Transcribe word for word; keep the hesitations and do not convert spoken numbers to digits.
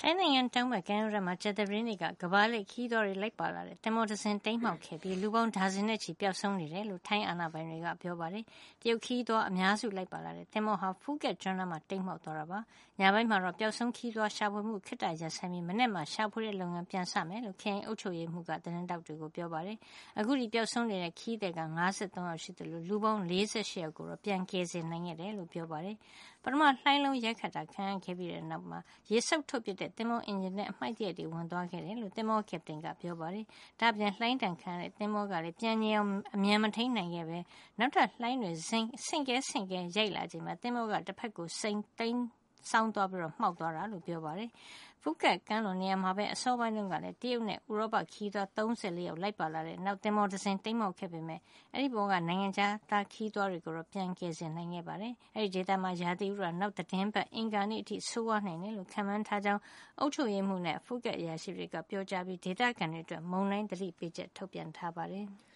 ထိုင်းနိုင်ငံတောင်ဘက်ကမ်းရိုးတန်းမှာကြာသပတေးနေ့ကကမ္ဘာလှည့်ခရီးသွားတွေလိုက်ပါလာတဲ့သင်္ဘောတစ်စင်းတိမ်းမှောက်ခဲ့ပြီးလူပေါင်းဒါဇင်နဲ့ချီပျောက်ဆုံးနေတယ်လို့ထိုင်းအာဏာပိုင်တွေကပြောပါတယ်။တရုတ်ခရီးသွားအများစုလိုက်ပါလာတဲ့သင်္ဘောဟာဖူးကက်ကျွန်းနားမှာတိမ်းမှောက်သွားတာပါ။ညပိုင်းမှာတော့ပျောက်ဆုံးခရီးသွားရှာဖွေမှုခေတ္တရပ်ဆိုင်းပြီးမနက်မှာရှာဖွေတဲ့လုပ်ငန်းပြန်စမယ်လို့ခရိုင်အုပ်ချုပ်ရေးမှူးကသတင်းတောက်တွေကိုပြောပါတယ်။အခုဒီပျောက်ဆုံးနေတဲ့ခရီးသည်က၅၃ယောက်ရှိတယ်လို့လူပေါင်း၄၈ယောက်ကိုတော့ပြန်ကယ်ဆယ်နိုင်ခဲ့တယ်လို့ပြောပါတယ်။ပထမလှိုင်းလုံးရိုက်ခတ်တာခံရခဲ့ပြီးတဲ့နောက်မှာရေဆုပ်ထုတ်ပစ်တဲ့သင်္ဘောအင်ဂျင်နဲ့အမှိုက်တရက်တွေဝင်သွားခဲ့တယ်လို့သင်္ဘောကက်ပတိန်ကပြောပါတယ်။ဒါ့အပြင်လှိုင်းတန်ခံရတဲ့သင်္ဘောကလည်းပြန်ငြိမ်အောင်အမြန်မထိန်နိုင်ခဲ့ပဲနောက်ထပ်လှိုင်းတွေဆင့်ကဲဆင့်ကဲရိုက်လာချိန်မှာသင်္ဘောကတစ်ဖက်ကိုစိန်သိမ်းဆောင်းသွားပြီးတော့မှောက်သွားတာလို့ပြောပါတယ်။ဖူးကက်ကမ်းလွန်နေရာမှာပဲအစောပိုင်းတုန်းကလည်းတရုတ်နဲ့ဥရောပခီးသွား၃၄ယောက်လိုက်ပါလာတဲ့နောက်သင်္ဘောတစ်စင်းတိမ်းမှောက်ခဲ့ပေမဲ့အဲဒီဘောကနိုင်ငံခြားသားခီးသွားတွေကိုတော့ပြန်ကယ်ဆယ်နိုင်ခဲ့ပါတယ်။အဲဒီဒေသမှာရာသီဥတုနောက်သတင်းပတ်အင်္ဂါနေ့အထိဆိုးဝါးနိုင်တယ်လို့ခန့်မှန်းထားကြောင်းအုပ်ချုပ်ရေးမှူးနဲ့ဖူးကက်အရာရှိတွေကပြောကြားပြီးဒေသခံတွေအတွက်မုန်တိုင်းသတိပေးချက်ထုတ်ပြန်ထားပါတယ်။